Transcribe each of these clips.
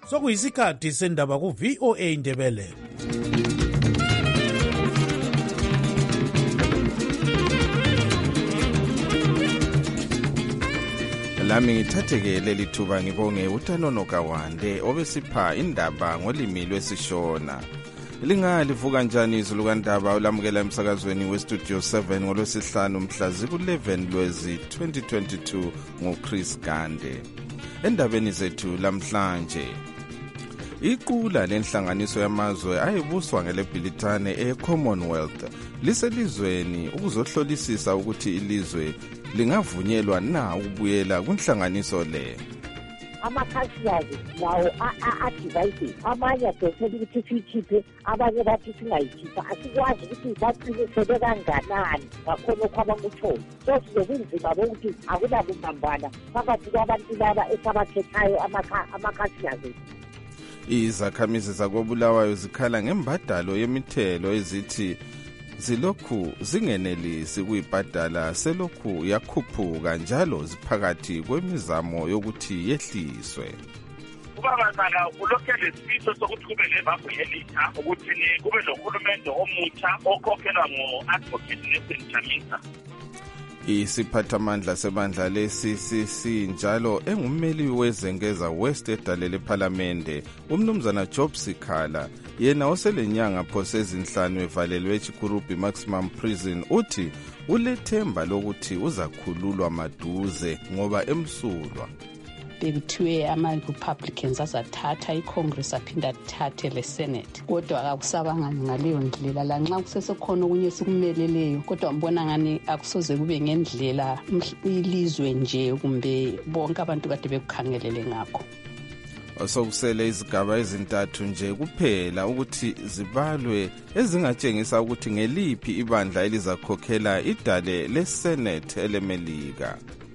sokuyisikhathi sendaba ku-VOA Indebele. Lami ngithatheke leli thuba ngibonge uTanono Kawande obesipha indaba ngolimi lwesishona. Lingalivuka njani izulu kandaba ulamukela emsakazweni weStudio 7 ngolwesihlanu mhla ziku-11 Lwezi 2022 nguChris Gande. Endabeni zethu lamhlanje, iqula lenhlanganiso yamazwe ayebuswa ngelebhilitane e-Commonwealth liselizweni ukuzohlolisisa ukuthi ilizwe lingavunyelwa na ukubuyela kunhlanganiso le. Amakhasiyazi nawo a-divide, amanye adosela ukuthi siyikhiphe, abanye bathi singayikhipha. Asikwazi ukuthi baqinisele kanganani ngakhona okwabangutshoni. So sizokunzima bokuthi akunakubambana phakathi kwabantu laba esabakhethayo amakhasiyazi. Izakhamizi zakoBulawayo zikhala ngembadalo yemithelo ezithi zilokhu zingenelisi kuyibhadala selokhu yakhuphuka njalo ziphakathi kwemizamo yokuthi yehliswe. Kubangazana kulokhu lesifiso sokuthi kube lebhabhu elitsha ukuthi kube nohulumende omutsha okhokhelwa ngo-Advocate Nelson Chamisa. Isiphathamandla sebandla le-CCC njalo engummeli wezengeza West edale lephalamende umnumzana Job Sikhala yena oselenyanga phose ezinhlanu evalelwe eChikurubi Maximum Prison uthi ulethemba lokuthi uzakhululwa maduze ngoba emsulwa. Bekuthiwe ama-Republicans azathatha i-Congress aphinda athathe le-Senate, kodwa akakusabanga ngaleyo ndlela lanxa kusesekhona okunye sikumeleleyo, kodwa mbona ngani akusoze kube ngendlela ilizwe nje kumbe bonke abantu kade bekukhangelele ngakho. Sokusele izigaba ezintathu nje kuphela ukuthi zibalwe ezingatshengisa ukuthi ngeliphi ibandla elizakhokhela idale le-Senate elemelika.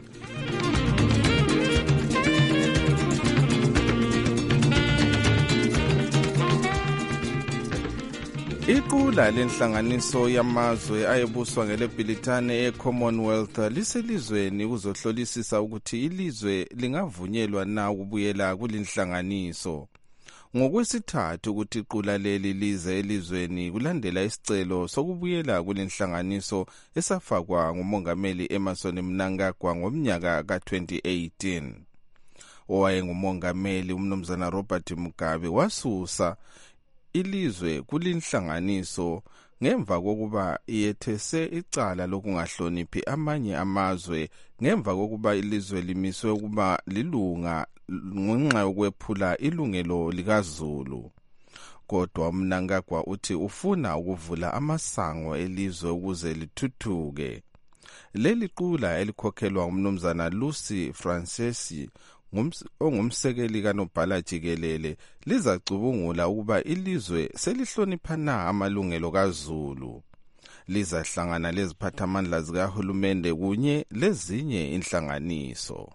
Iqula lenhlanganiso yamazwe ayebuswa ngelebhilitane e-Commonwealth liselizweni ukuzohlolisisa ukuthi ilizwe lingavunyelwa na ukubuyela kulinhlanganiso. Ngokwesithathu ukuthi iqula leli lize elizweni kulandela isicelo sokubuyela kulinhlanganiso esafakwa ngumongameli Emmerson Mnangagwa ngomnyaka ka-2018. Owayengumongameli umnumzana Robert Mugabe wasusa ilizwe kulinhlanganiso ngemva kokuba yethese icala lokungahloniphi amanye amazwe ngemva kokuba ilizwe limiswe ukuba lilunga ngenxa yokwephula ilungelo likaZulu. Kodwa Mnangagwa uthi ufuna ukuvula amasango elizwe ukuze lithuthuke. Leli qula elikhokhelwa umnumzana Lucy Francesi ongumsekeli kaNobhala Jikelele lizacubungula ukuba ilizwe selihlonipha na amalungelo kaZulu. Lizahlangana leziphathamandla zikahulumende kunye lezinye inhlanganiso.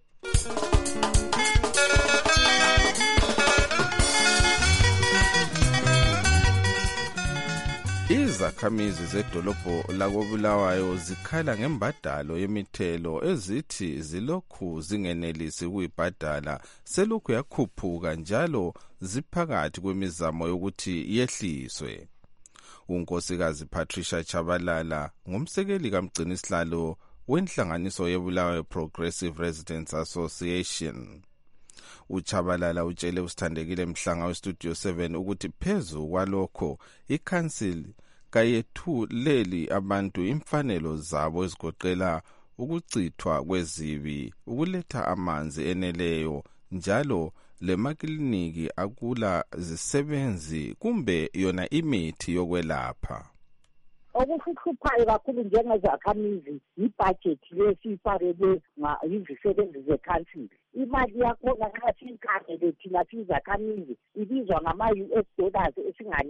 Izakhamizi zedolobho lakoBulawayo zikhala ngembadalo yemithelo ezithi zilokhu zingenelisi kuyibhadala selokhu yakhuphuka njalo ziphakathi kwemizamo yokuthi yehliswe. Unkosikazi Patricia Chabalala ngumsekeli kamgcinisihlalo wenhlanganiso yeBulawayo Progressive Residents Association. uChabalala utshele usithandekile Mhlanga weStudio 7 ukuthi phezu kwalokho iCouncil kayethuleli abantu imfanelo zabo ezigoqela ukucithwa kwezibi, ukuletha amanzi eneleyo njalo lemakliniki akula zisebenzi kumbe yona imithi yokwelapha. Okuhluphayo kakhulu njengezakhamizi ibudget lesifakele izisebenzi zeCouncil. Imali yakhona nxa siyikhangele thina sizakhamizi ibizwa ngama-US dollars esingalawo.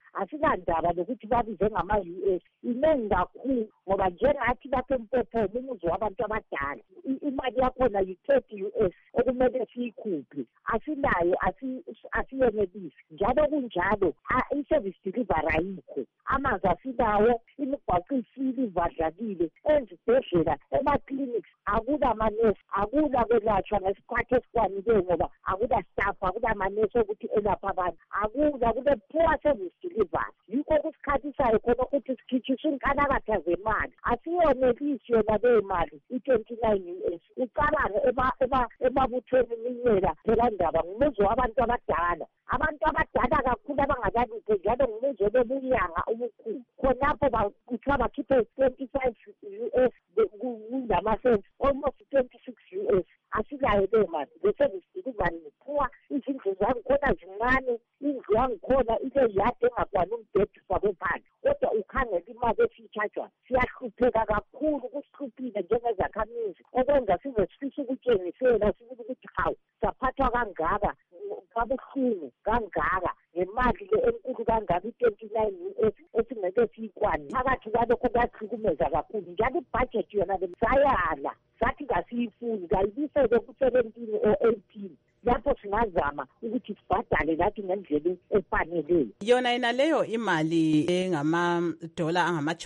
asinandaba lokuthi babize ngama-US. Inengi kakhulu ngoba njengathi baseMpophoma umuzi wabantu abadala imali yakhona yi-30 US okumele siyikhuphe. Asinayo, asiyenelisi. Njalo kunjalo i-service delivery ayikho. Amanzi asinawo, imigwaqo ifile ivadlakile, ezibhedlela, ema-clinics akulamanesi, akula kwelatshwa ngesikhathi esikwanileyo ngoba akula staff, akula manesi ukuthi elapha abantu, akula, kule-poor service delivery. Yikho kusikhathisayo khona ukuthi sikhitshise inkalakatha zemali. Asiyonelisi yona leyo mali i-29 US. Ucabange emabuthweni iminyela phela ndaba ngumuzi wabantu abadala. Abantu abadala kakhulu abangakalutho njalo ngumuzi obebunyanga obukhulu. Khonapho kuthiwa bakhiphe 25 US kungama-cents, almost 26 US. Asilayo leyo mali. The service delivery niphuwa, izindlu zangikhona zincane, indlu yangikhona ile yade engakwani umbhedi ufakwe phansi. Kodwa ukhangela imali esiyitshajwayo. Siyahlupheka kakhulu, kusihluphile njengezakhamizi, okwenza size sifise ukutshengisela sibili ukuthi hawu saphathwa kangaka, kabuhlungu kangaka ngemali le enkulu kangaka i-29 US esingeke siyikwani. Phakathi kwalokho kuyahlukumeza kakhulu. Njalo ibhajethi yona le sayala sathi kasiyifuni, kayibisele ku-17 or 18. Lapho singazama ukuthi sibhadale lathi ngendlela efaneleyo. Yona leyo imali engama-$30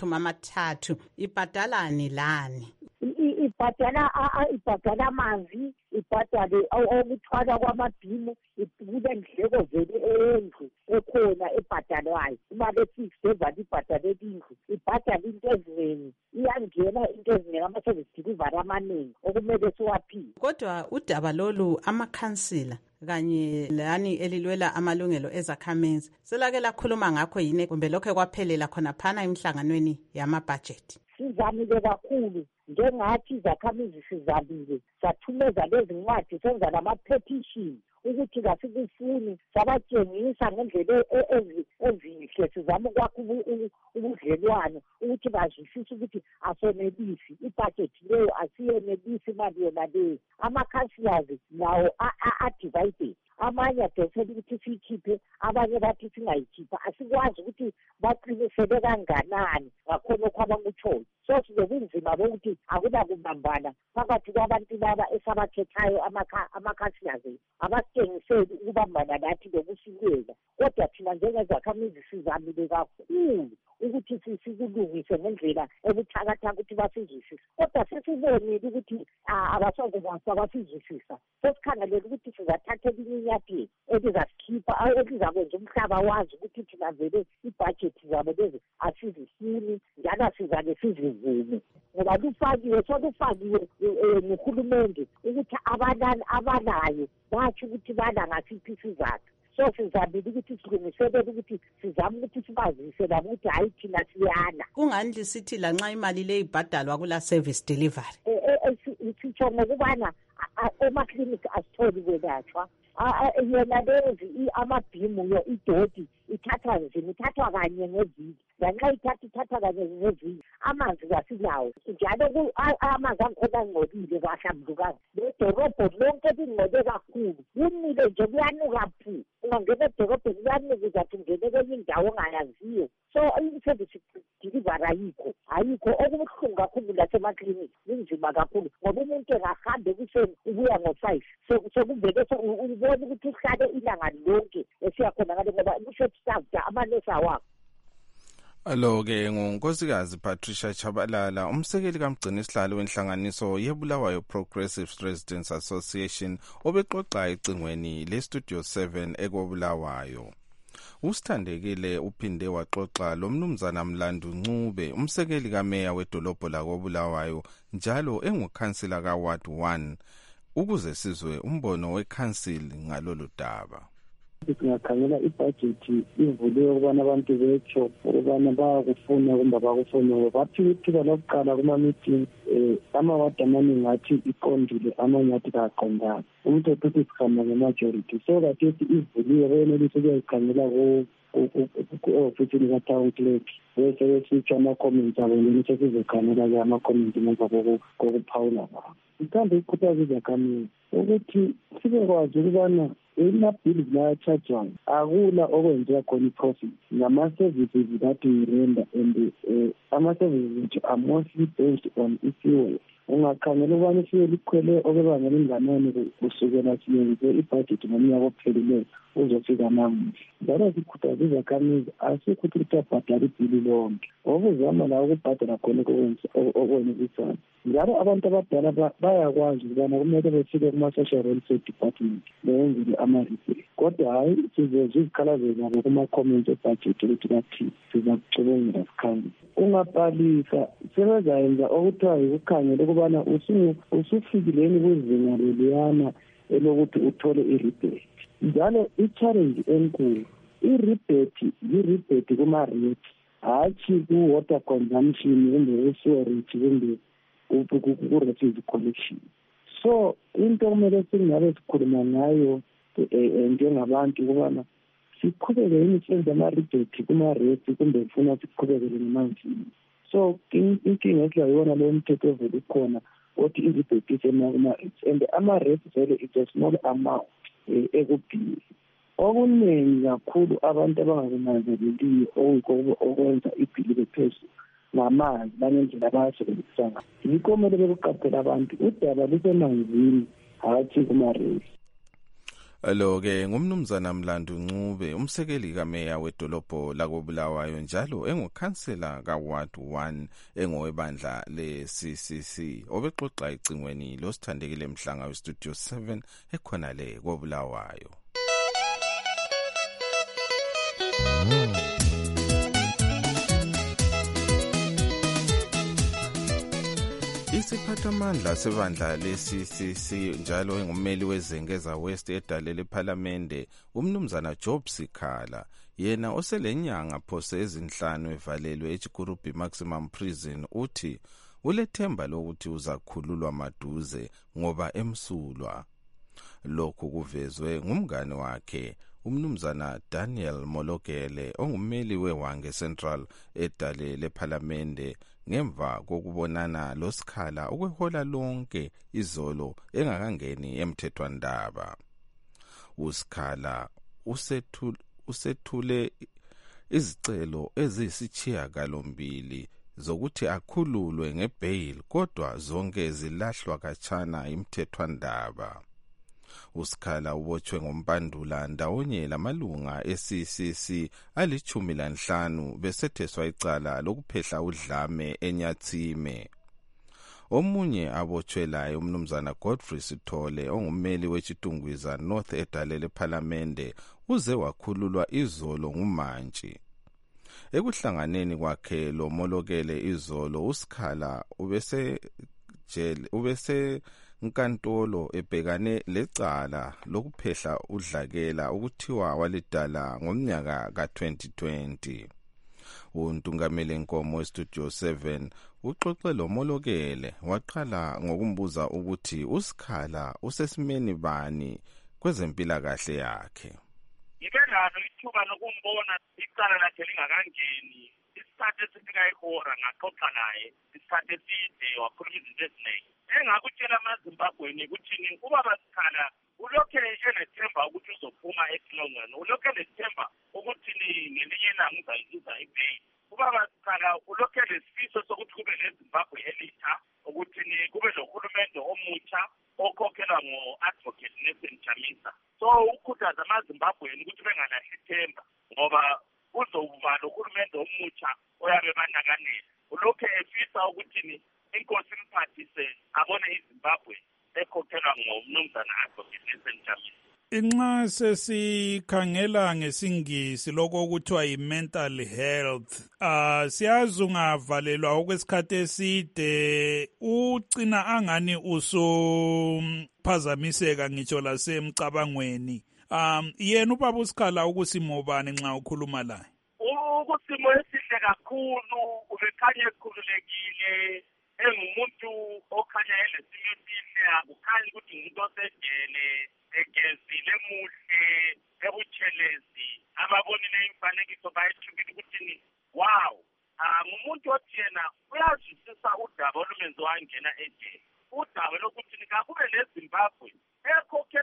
ibhadalani lani? Ibhadala amanzi, ibhadale okuthwala kwamabhimu, kube ndleko vele endlu ekhona ebhadalwayo. Imali efixed evale ibhadale indlu, ibhadale into eziningi, iyangena into eziningi, ama-service delivery amaningi okumele siwaphile. Kodwa udaba lolu amakhansila kanye lani elilwela amalungelo ezakhamizi selake lakhuluma ngakho yini kumbe lokho kwaphelela khona phana emhlanganweni yamabhajethi? Sizamile kakhulu njengathi izakhamizi sizamile, sathumeza lezi ncwadi, senza nama-petition ukuthi kasikufuni, sabatshengisa ngendlela ezihle, sizama ukwakha ubudlelwano ukuthi bazwisise ukuthi asonelisi ibhajethi leyo, asiyenelisi imali yona leyo. Ama-councillors nawo a-divided, amanye adosela ukuthi siyikhiphe, abanye bathi singayikhipha. Asikwazi ukuthi baqinisele kanganani ngakhonokho abakutshoyo. So sizobunzima bokuthi akunakubambana phakathi kwabantu laba esabakhethayo ama-councillors, abasitshengiseli ukubambana nathi lokusileka. Kodwa thina njengezakhamizi sizamile kakhulu ukuthi sikulungise ngendlela ebuthakathaka ukuthi basizwisise. Kodwa sesibonile ukuthi abasizwisisa. Sesikhangelele ukuthi sizathatha elinye inyathelo elizasikhipha, elizakwenza umhlaba wazi ukuthi thina vele ibhajethi zabo lezi asizifuni njalo sizake sizivume. Ngoba lufakiwe, solufakiwe nguhulumende ukuthi abanayo batsho ukuthi bana ngasiphi isizathu. So sizamile ukuthi silungiselele ukuthi sizame ukuthi sibazise labo ukuthi hayi thina siyana. Kungani lisithi lanxa imali le ibhadalwa kula service delivery? Sitsho ngokubana emaklinikhi asitholi kwelatshwa. Yona lezi amabhimu idoti ithathwa nzima, ithathwa kanye ngeviki. Lanxa ithathwa kanye ngeviki, amanzi kasilawo. Njalo amanzi angikhona angcolile kahlambulukanga. Ledorobho lonke lingcole kakhulu. Kunile nje kuyanuka phu. Ungangena edorobheni kuyanuka uzathi ungene kwenye indawo ongayaziyo. So i-service delivery ayikho. Okubuhlungu kakhulu lasemaklinikhi kunzima kakhulu ngoba umuntu engahambe ekuseni ubuya ngo-5. Sekuvele ubona ukuthi uhlale ilanga lonke esiyakhona ngale ngoba i-short staff amanesi awakho. Alo-ke ngunkosikazi Patricia Chabalala, umsekeli kamgcinisihlalo wenhlanganiso yeBulawayo Progressive Residents Association, obexoxa ecingweni leStudio 7 ekobulawayo. Usithandekile uphinde waxoxa lo mnumzana Mlandu Ncube, umsekeli kameya wedolobho lakobulawayo, njalo engukhansila kaWard 1, ukuze sizwe umbono wekhansili ngalolu daba. Singakhangela ibhajethi ivuliwe ukubana abantu betsho ukubana bayakufuna kumbe bakufuna. Bathi ithuba lokuqala kuma-meeting amawadi amaningi athi iqondile, amanye athi kaqondanga. Umthetho uthi sikhamba nge-majority. So kathethi ivuliwe benelisa ukuyayikhangela ku-ofisini ka-town clerk. Bese besitsho ama-comments abo njeni sesizokhangela-ke ama-comments ngemva kokuphawula kwabo. Mhlawumbe ikhuthaza izakhamizi ukuthi sibekwazi ukubana amabhili bayachajwayo akula okwenziwa khona i-profit ngama-services that we render and ama-services ethu are mostly based on i-fuel. Ungakhangela ukubana i-fuel ikhwele okubangela inganani kusukela siyenze ibhajethi ngomnyaka ophelileyo uzofika namuhla. Njalo sikhuthaza izakhamizi asikho ukuthi abhadale ibhili lonke okuzama la ukubhadala khona okwenelisayo. Njalo abantu abadala bayakwazi ukubana kumele befike kuma-social welfare department beyenzele ama-repair. Kodwa hayi sizezwa izikhalazo zabo kuma-comment ebhajethi ukuthi bathi siza kucubungela sikhangile. Ungabhalisa sebezayenza okuthiwa yikukhangela ukubana usufikileni kwizinga leliyana elokuthi uthole i-rebate. Njalo i-challenge enkulu i-rebate kuma-rate hatshi ku-water consumption kumbe ku-sewerage kumbe ku-refuse collection. So into kumele singabe sikhuluma ngayo njengabantu ukubana siqhubeke yini senze ama-rebate kuma-rate kumbe kufuna siqhubekele ngemanzini. So inkinga esiyayibona leyo mthetho ovele ukhona othi i-rebate isema-rates and ama-rates vele it's a small amount ekubhili. Okuningi kakhulu abantu abangakunanzeleliyo okwenza ibhili bephezulu ngamanzi bangendlela abasebenzisa ngayo. Yikho kumele bekuqaphela abantu udaba lusemanzini hathi kuma-rates. Lo-ke ngumnumzana Mlandu Ncube, umsekeli kameya wedolobho lakoBulawayo njalo engukhansela kaWard 1 engowebandla le-CCC obexoxa ecingweni losithandekile Mhlanga weStudio 7 ekhona le koBulawayo. Isiphathamandla sebandla le-CCC njalo engummeli wezengeza West edale lephalamende umnumzana Job Sikhala yena oselenyanga phose ezinhlanu evalelwe eChikurubi Maximum Prison uthi ulethemba lokuthi uzakhululwa maduze ngoba emsulwa. Lokhu kuvezwe ngumngane wakhe umnumzana Daniel Molokele ongummeli weWange Central edale lephalamende ngemva kokubonana loSikhala okwehola lonke izolo engakangeni emthethwandaba. uSikhala usethule izicelo eziyisithiyagalombili zokuthi akhululwe ngebail kodwa zonke zilahlwa kachana imthethwandaba. uSikhala ubotshwe ngombandula ndawonye lamalunga e-CCC ali-15 besetheswa icala lokuphehla udlame eNyathime. Omunye abotshwelayo umnumzana Godfrey Sithole ongummeli weChitungwiza North edale lephalamende uze wakhululwa izolo ngumantshi. Ekuhlanganeni kwakhe lo Molokele izolo uSikhala ubese nkantolo ebhekane lecala lokuphehla udlakela ukuthiwa walidala ngomnyaka ka-2020. Untungameli Nkomo weStudio 7 uxoxe lo Molokele waqala ngokumbuza ukuthi uSikhala usesimeni bani kwezempilakahle yakhe. Ngike nalo ithuba lokumbona icala lakhe lingakangeni isikhathi esifika ihora ngaxoxa naye isikhathi eside wakhuluma izinto eziningi. Engakutshela amaZimbabweni ukuthi ubaba Sikhala ulokhe enethemba ukuthi uzophuma esilongweni, ulokhe enethemba ukuthi ngelinye ilanga uzayizuza ibail. Ubaba Sikhala ulokhe lesifiso sokuthi kube leZimbabwe elitsha, ukuthi kube lohulumende omutsha okhokhelwa ngo-Advocate Nelson Chamisa. So ukhuthaza amaZimbabweni ukuthi bengalahli ithemba ngoba uzoba lohulumende omutsha oyabe banakanela. Ulokhe efisa ukuthi inkosi imphathise abone iZimbabwe ekhokhelwa ngomnumzana Advocate Nelson Chamisa. Inxa sesikhangela ngesingisi lokho kuthiwa yi-mental health, siyazi ungavalelwa okwesikhathi eside ugcina angani usuphazamiseka ngitsho lasemcabangweni. Yena ubaba uSikhala ukusimo bani nxa ukhuluma laye? Ukusimo esihle kakhulu, ubekhanya ekhululekile, engumuntu okhanya elesimo esihle, akukhanyi ukuthi umuntu osejele, egezile muhle, ebutshelezi, ababonile imfanekiso bayethukile ukuthi wow, ngumuntu othi yena uyazwisisa udaba olumenze wangena ejele. Udaba lokuthi kakube leZimbabwe ekhokhela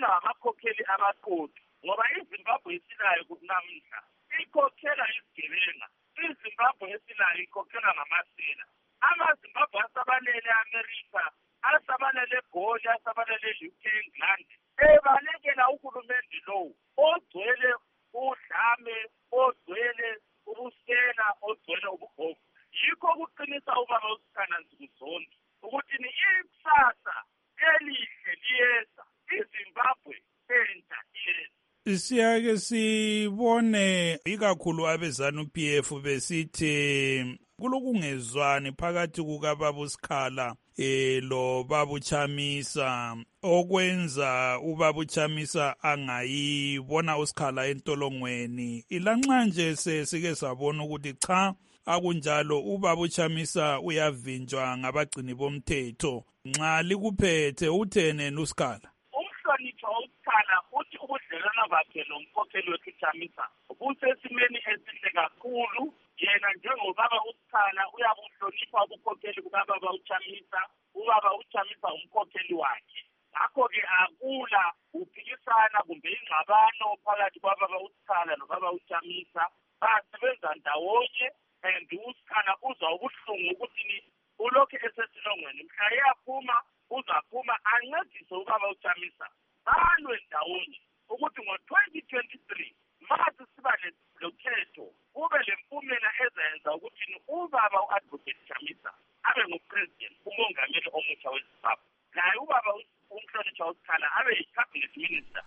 amakhokheli abaqotho ngoba iZimbabwe esilayo kunamhla ikhokhela izigebenga, iZimbabwe esilayo ikhokhela ngamasela. AmaZimbabwe asabalele eAmerika, asabalele eGoli, asabalele UK, England, ebalekela uhulumende lowo ogcwele udlame, ogcwele ubusela, ogcwele ubugovu. Yikho kuqinisa ubaba uSikhana nsuku zonke ukuthi ni ikusasa elihle liyeza, iZimbabwe entsha iyeza. Siyake sibone ikakhulu abezanu-PF besithi kulokungezwani phakathi kukababa uSikhala lo baba uChamisa okwenza ubaba uChamisa angayibona uSikhala entolongweni. Ilanxa nje sike sabona ukuthi cha akunjalo ubaba uChamisa uyavinjwa ngabagcini bomthetho. Nxa likuphethe uthene nuSikhala? Umhlonipho uSikhala uthi ubudlelwano bakhe nomkhokheli wethu uChamisa busesimeni esihle kakhulu. Yena njengobaba uSikhala uyabuhlonipha ubukhokheli bukababa uChamisa, ubaba uChamisa umkhokheli wakhe. Ngakho-ke akula uphikisana kumbe ingxabano phakathi kwababa uSikhala nobaba uChamisa. Basebenza ndawonye and uSikhala uzwa ubuhlungu ukuthi ulokhu esesilongweni. Mhla yaphuma uzaphuma ancedise ubaba uChamisa balwe ndawonye ukuthi ngo-2023 mathi siba lokhetho kube lempumela ezenza ukuthi ubaba u-Advocate Chamisa abe ngupresident, umongameli omutsha weZimbabwe, naye ubaba umhlonipha uSikhala abe yi-cabinet minister.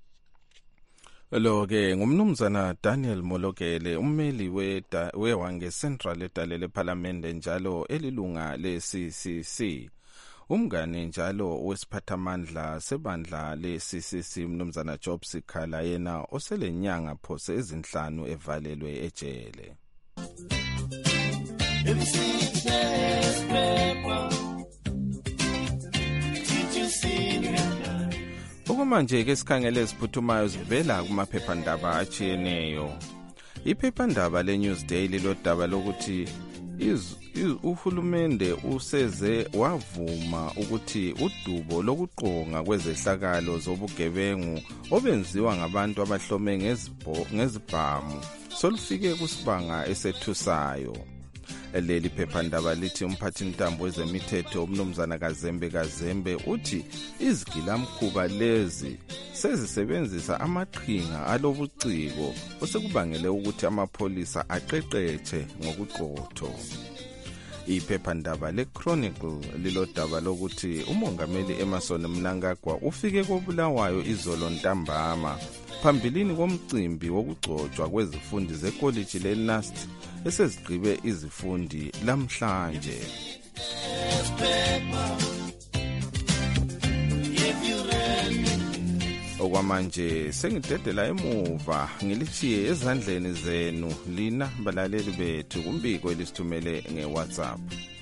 Lo-ke ngumnumzana Daniel Molokele, ummeli weHwange Central edalele ephalamende njalo elilunga le-CCC. Umngane njalo wesiphathamandla sebandla le-CCC mnumzana Job Sikhala yena oselenyanga phose ezinhlanu evalelwe ejele. Okumanje ke sikhangele esiphuthumayo sivela kumaphephandaba atshiyeneyo. Iphephandaba leNewsday lilodaba lokuthi uhulumende useze wavuma ukuthi udubo lokuqonga kwezehlakalo zobugebengu obenziwa ngabantu abahlome ngezibhamu solufike kusibanga esethusayo. Leli phephandaba lithi umphathintambo wezemithetho umnumzana Kazembe uthi izigilamkhuba lezi sezisebenzisa amaqhinga alobuciko osekubangele ukuthi amapholisa aqeqetshe ngokuqotho. Iphephandaba leChronicle lilodaba lokuthi umongameli Emmerson Mnangagwa ufike koBulawayo izolo ntambama phambilini komcimbi wokugcotshwa kwezifundi zekoliji leNust esezigqibe izifundi lamhlanje. Okwamanje sengidedela emuva ngilichiye ezandleni zenu lina balaleli bethu kumbiko elisithumele ngeWhatsApp.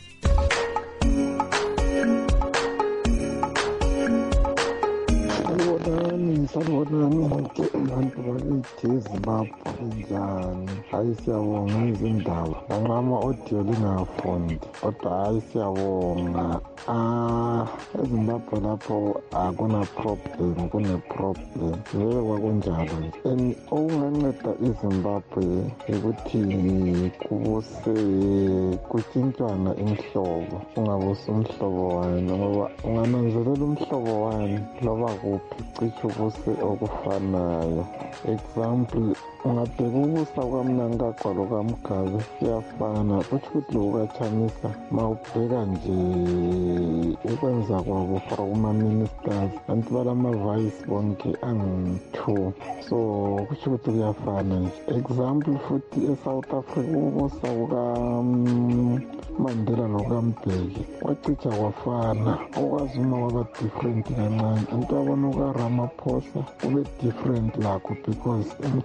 Sanibonani bonke abantu bakithi eZimbabwe njani? Hayi siyabonga izindaba lanxa ama-audio lingafundi kodwa hayi siyabonga. EZimbabwe lapho akuna problem, kune-problem vele kwakunjalo nje. And okunganceda iZimbabwe ukuthi kutshintshwana imihlobo, ungabusi umhlobo wani ngoba ungananzelela umhlobo wani loba kuphi cishe ubuse okufanayo. Example, ungabheka ubusa kwaMnangagwa lokaMugabe kuyafana, kutsho ukuthi lokukaChamisa ma ubheka nje ukwenza kwabo for kuma-ministers kanti balama-vice bonke angu-2, so kutsho ukuthi kuyafana nje. Example futhi eSouth Africa ubusa kukaMandela nokaMbeki kwacitsha kwafana, okwazuma kwaba different kancane. Into yabona ukaRamaphosa kube different lakho because imihlobo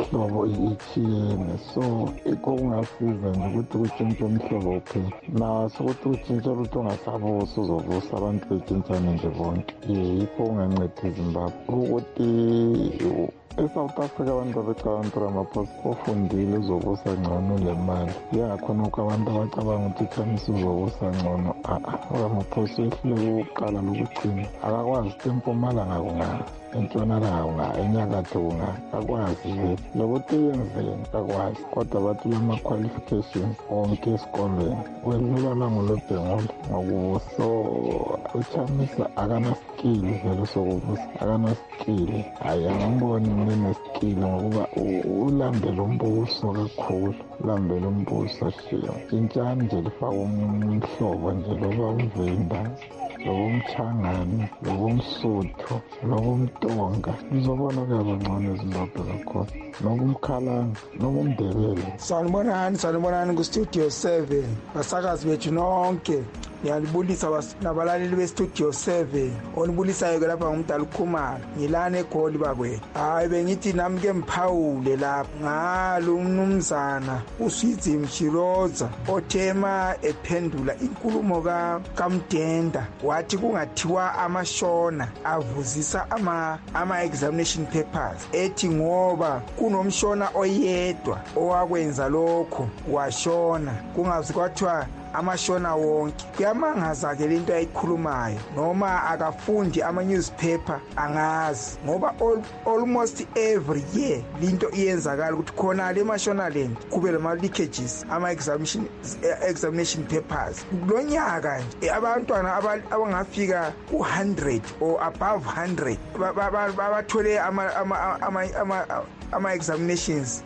ichiyene. So ikho kungasiza nje ukuthi kutshintshe umhlobo uphela. Naso ukuthi utshintshe lutho ongasabusa uzovusa abantu betshintshane nje bonke. Yikho kunganceda iZimbabwe. Ukuthi eSouth Africa abantu babecabanga Ramaphosa ofundile uzobusa ngcono le mali. Yangakhona ukuthi abantu abacabanga ukuthi iChamisa uzobusa ngcono. Ramaphosa ehlule ukuqala lokugcina. Akakwazi eMpumalanga kunga, eNtshonalanga kunga, eNyakatho kunga. Akwazi nje. Lokuthi yenzeni akwazi. Kodwa bathi lama-qualifications onke esikolweni. Wedlula langolobhengula ngokubusa. So uChamisa akana-skill vele sokubusa. Akana-skill. Hayi angiboni neskili ngokuba ulambele umbuso kakhulu. Ulambele umbuso shiya. Intshani nje lifaka umhlobo nje loba umvimba, loba umchangani, loba umsuthu, loba umtonga. Ngizobona kuyaba ngcono eZimbabwe kakhulu. Noba umkhalanga, noba umndebele. Sanibonani kuStudio 7. Basakazi bethu nonke. Ngiyalibulisa nabalaleli beStudio 7. Onibulisayo ke lapha ngumdala uKhumalo. Ngilana eGoli bakwethu. Hayi bengithi nami ke mphawule lapha ngalo umnumzana uSwizi Mshiroza othema ephendula inkulumo kaMdenda. Wathi kungathiwa amashona avuzisa ama examination papers. Ethi ngoba kunomshona oyedwa owakwenza lokho washona. Kungazi kwathiwa amashona wonke. Kuyamangaza ke lento ayikhulumayo. Noma akafundi ama-newspaper angazi. Ngoba almost every year linto iyenzakala ukuthi khona le Mashonaland kube lama-leakages, ama-examination papers. Kulonyaka nje abantwana abangafika ku-100 or above 100 babathole ama-examinations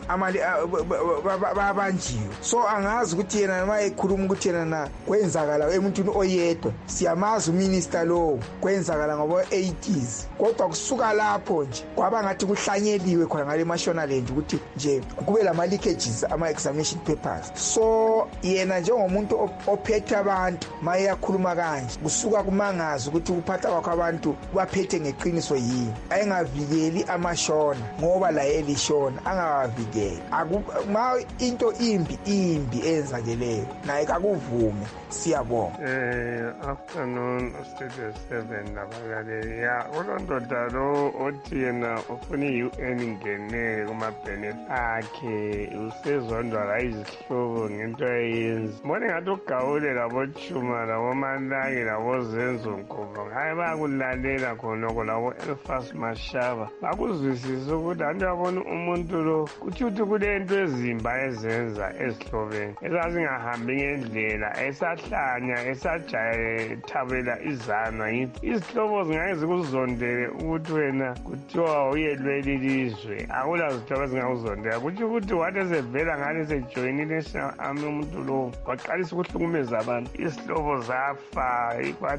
babanjiwe. So angazi ukuthi yena noma ekhuluma ukuthi yena na kwenzakala emuntwini oyedwa. Siyamazi uminister lo kwenzakala ngoba 80s. Kodwa kusuka lapho nje kwaba ngathi kuhlanyeliwe khona ngale Mashonaland ukuthi nje kube lama-leakages, ama-examination papers. So yena njengomuntu ophethe abantu maye yakhuluma kanje kusuka kumangazi ukuthi uphatha kwakho abantu baphethe ngeqiniso yini. Ayingavikeli amashona ngoba la elishona angawavikeli. Ma into imbi eyenzakeleyo naye kakuvume. Siyabonga. Afternoon Studio 7 nabalaleli. Ya ulondoda lo othi yena ufuna i-UN ingene kuma-benefit akhe usezondwa la izihlobo ngento ayenza. Mbone ngathi ugawule laboChuma laboMandangi laboZenzo Nkomo hayi bayakulalela khonoko labo-Elfas Mashaba bakuzwisisa ukuthi anti yabona umuntu lo kuthi ukuthi kulento ezimba ezenza ezihlobeni ezazingahambi ngendlela esahlanya esajayethabela izanwa yithi izihlobo zingeke zikuzondele ukuthi wena kuthiwa uyelweli lizwe akula zihlobo ezingakuzondela kuthi ukuthi wathi esevela ngane sejoyini i-National Army umuntu lo waqalisa ukuhlukumeza abantu izihlobo zafa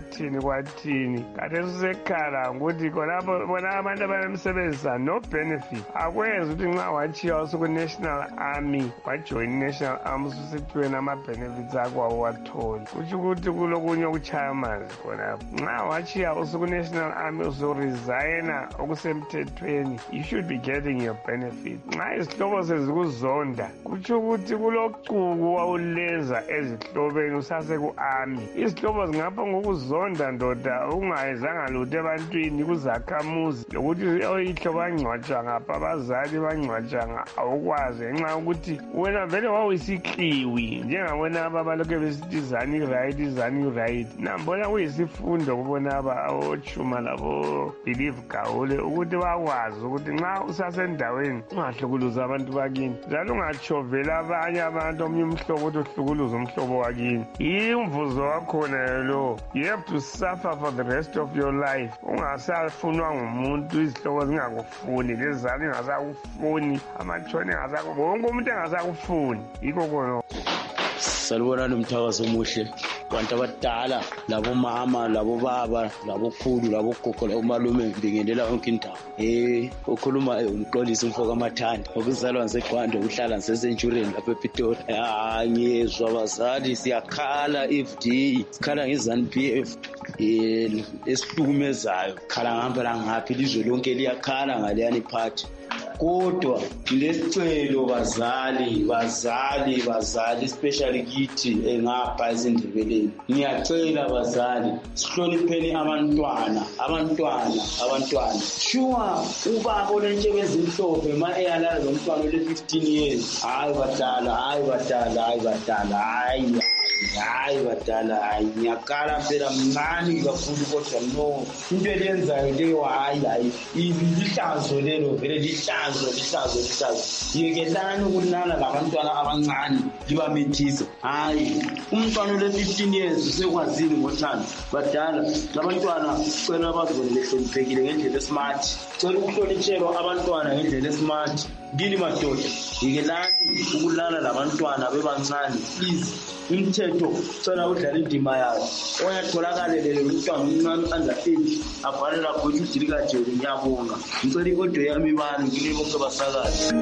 kwathini kade susekhala ukuthi khonapho bona abantu abanemsebenzisa no benefit akwenza ukuthi nxa wachiya usuku-National Army wajoyina i-National Army ususithiweni ama-benefits akwawo watholi kutsho ukuthi kulokunye okuchaya amanzi khonapho nxa wachiya usuku-National Army usuresigna okusemthethweni you should be getting your benefit. Nxa izihlobo sezikuzonda kutsho ukuthi kulocuku wawulenza ezihlobeni usaseku-Army. Izihlobo zingapha ngokuzonda ndoda ungayezanga lutho ebantwini kuzakhamuzi lokuthi oyihlo bangcwatshwa ngapha abazali bangcwatshwa awukwazi ngenxa yokuthi wena vele wawuyisikliwi njengabona aba balokhu besithi izani right nambona kuyisifundo kubona aba oChuma labo Believe Gawule ukuthi bakwazi ukuthi nxa usasendaweni ungahlukuluza abantu bakini njalo ungachovela abanye abantu omnye umhlobo ukuthi uhlukuluza umhlobo wakini. Imvuzo wakhona lo you have to suffer for the rest of your life. Ungasafunwa ngumuntu izihlobo zingakufuni lezali ngasakufuni amatshoni ngasakufuni wonke umuntu engasakufuni yikho khona. Salibonani umthakazo omuhle abantu abadala labomama labobaba labokhulu labogogo labomalume ngibingelela yonke indawo. Ukhuluma umxolisi umfoka amathanda okuzalwa ngiseGwanda ukuhlala ngiseSentureni lapha ePitori. Ngiyezwa abazali siyakhala FD sikhala ngeZANU-PF esihlukumezayo khala ngihamba la ngaphi ilizwe lonke liyakhala ngaleyani party kodwa lesicelo bazali especially kithi ngapha eSindebeleni, ngiyacela bazali sihlonipheni abantwana. Sure ubaba olentshebe ezimhlophe ma eyalala lomntwana ole-15 years, hayi badala, ngiyakala phela mncane kakhulu, kodwa no, into eliyenzayo leyo hayi lihlazo lelo, vele lihlazo. Yekelani ukulala labantwana abancane libamethisa. Hayi umntwana ole-15 years usekwazini ngothando. Badala labantwana cela bazibone behloniphekile ngendlela esmart, cela ukuhlonitshelwa abantwana ngendlela esmart. Ngini madoda, yekelani ukulala labantwana bebancane please. Umthetho cela udlala indima yayo, oyatholakala lelo umntwana omncane under age avalelwa khona udilikajele. Ngiyabonga, ngicela ikodwa yami bani ngile bonke basakazi.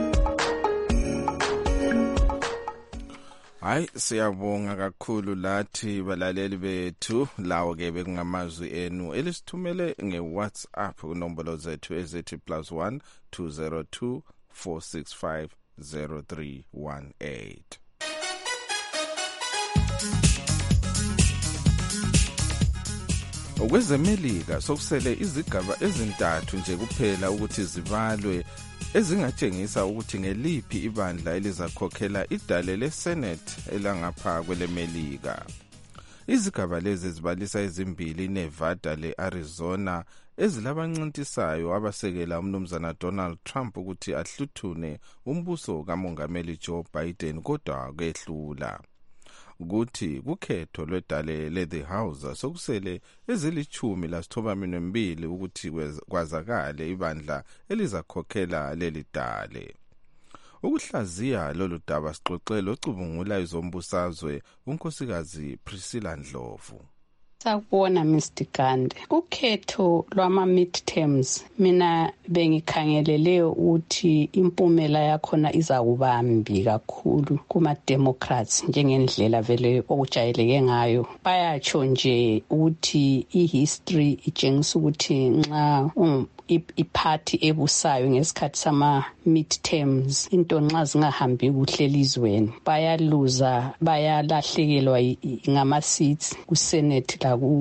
Hayi siyabonga kakhulu lathi balaleli bethu, lawo ke bekungamazwi enu elisithumele ngeWhatsApp kunombolo zethu ezithi +1 202 465 0318. Okwezemelika sokusele izigaba ezintathu nje kuphela ukuthi zibalwe ezingatshengisa ukuthi ngeliphi ibandla elizakhokhela idale leSenate elangapha kwelemelika. Izigaba lezi zibalisa ezimbili, Nevada le-Arizona, ezilabancintisayo abasekela umnumzana Donald Trump ukuthi ahluthune umbuso kamongameli Joe Biden, kodwa kehlula. Ukuthi kukhetho lwedale le-The House sokusele ezili-12 ukuthi kwazakale ibandla elizakhokhela leli dale. Ukuhlaziya lolu daba sixoxele ocubungula izombusazwe unkosikazi Priscilla Ndlovu. Sakubona Mr. Gande, ukhetho lwama midterms mina bengikhangelele ukuthi impumela yakhona izakubambi kakhulu kuma Democrats njengendlela vele okujayeleke ngayo. Bayatsho nje ukuthi ihistory itshengisa ukuthi nxa iparty ebusayo ngesikhathi sama midterms into nxa zingahambi kuhle elizweni bayalahlekelwa ngama seats ku Senate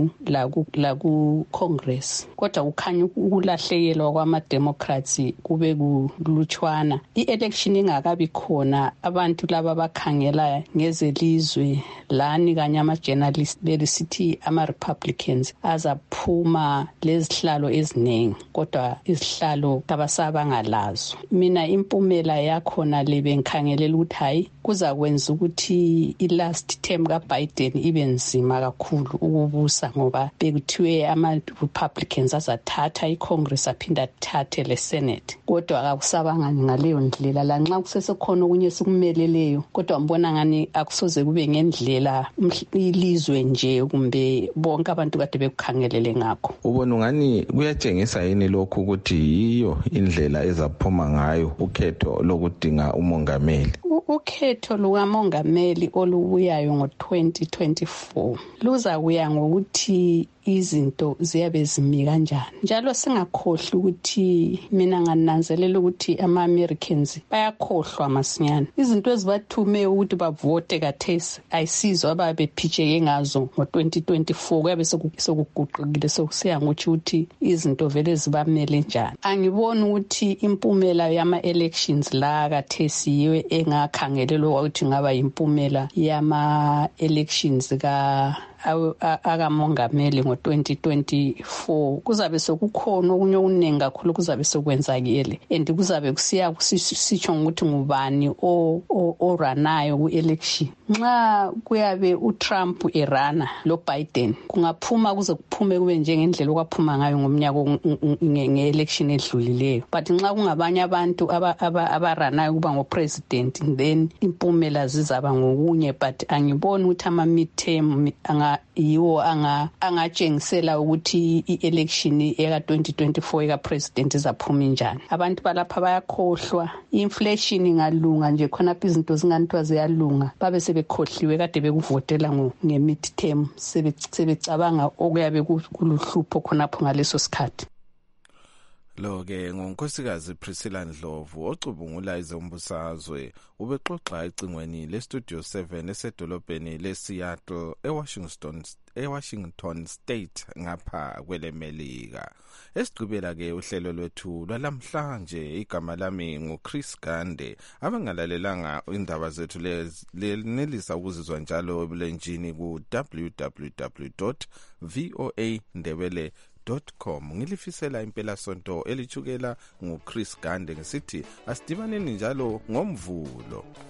laku Congress. Kodwa kukhanya ukulahlekelwa kwama Democrats kube kulutshwana. I-election ingakabi khona, abantu laba bakhangela ngezelizwe lani kanye ama journalists belisithi ama Republicans azaphuma lezihlalo eziningi, kodwa isihlalo abasabangalazo. Mina impumela yakhona lebengikhangelela ukuthi hayi kuzakwenza ukuthi i-last term kaBiden ibe nzima kakhulu ukubusa, ngoba bekuthiwe ama-Republicans azathatha i-Congress aphinda athathe le-Senate, kodwa akakusabanga ngaleyo ndlela. Lanxa kusesekhona okunye sikumeleleyo, kodwa mbona ngani akusoze kube ngendlela ilizwe nje kumbe bonke abantu kade bekukhangelele ngakho. Ubona ngani kuyatshengisa yini lokhu ukuthi yiyo indlela ezaphuma ngayo ukhetho lokudinga umongameli? Ukhetho lukamongameli olubuyayo ngo-2024 luzakuya ngokuthi izinto ziyabe zimi kanjani. Njalo singakhohlwa ukuthi mina ngananzelela ukuthi ama-Americans bayakhohlwa masinyane. Izinto ezibathume ukuthi bavote kathesi ayisizo ababephijeke ngazo ngo-2024 kuyabe sokuguqukile sokusiya ngokuthi izinto vele zibamele njani. Angiboni ukuthi impumela yama-elections la kathesi yiyo engakhangelelwa ukuthi ngaba impumela yama-elections akamongameli ngo-2024. Kuzabe sokukhona okunye okuningi kakhulu kuzabe sokwenzakele, and kuzabe kusiya sitsho ukuthi ngubani oranayo ku-election. Nxa kuyabe uTrump erana lo Biden kungaphuma kuze kuphume kube njengendlela okwaphuma ngayo ngomnyaka nge-election edlulileyo, but nxa kungabanye abantu abaranayo kuba ngo-president then impumela zizaba ngokunye. But angiboni ukuthi ama-midterm yiwo angatshengisela ukuthi i-election eka-2024 eka-president izaphuma njani. Abantu balapha bayakhohlwa, inflation ingalunga nje khonapha izinto zinganithiwa ziyalunga babe sebekhohliwe kade bekuvotela nge-midterm sebecabanga okuyabe kuluhlupho khonapho ngaleso sikhathi. Lo-ke ngunkosikazi Priscilla Ndlovu ocubungula izombusazwe ubexoxa ecingweni lestudio 7 esedolobheni leSeattle eWashington State ngapha kwelemelika. Esigqibela-ke uhlelo lwethu lwalamhlanje igama lami nguChris Gande. Abangalalelanga indaba zethu lenelisa ukuzizwa njalo ebulenjini ku www.voandebele.com. Ngilifisela impela sonto elichukela nguChris Gande ngisithi asidibaneni njalo ngomvulo.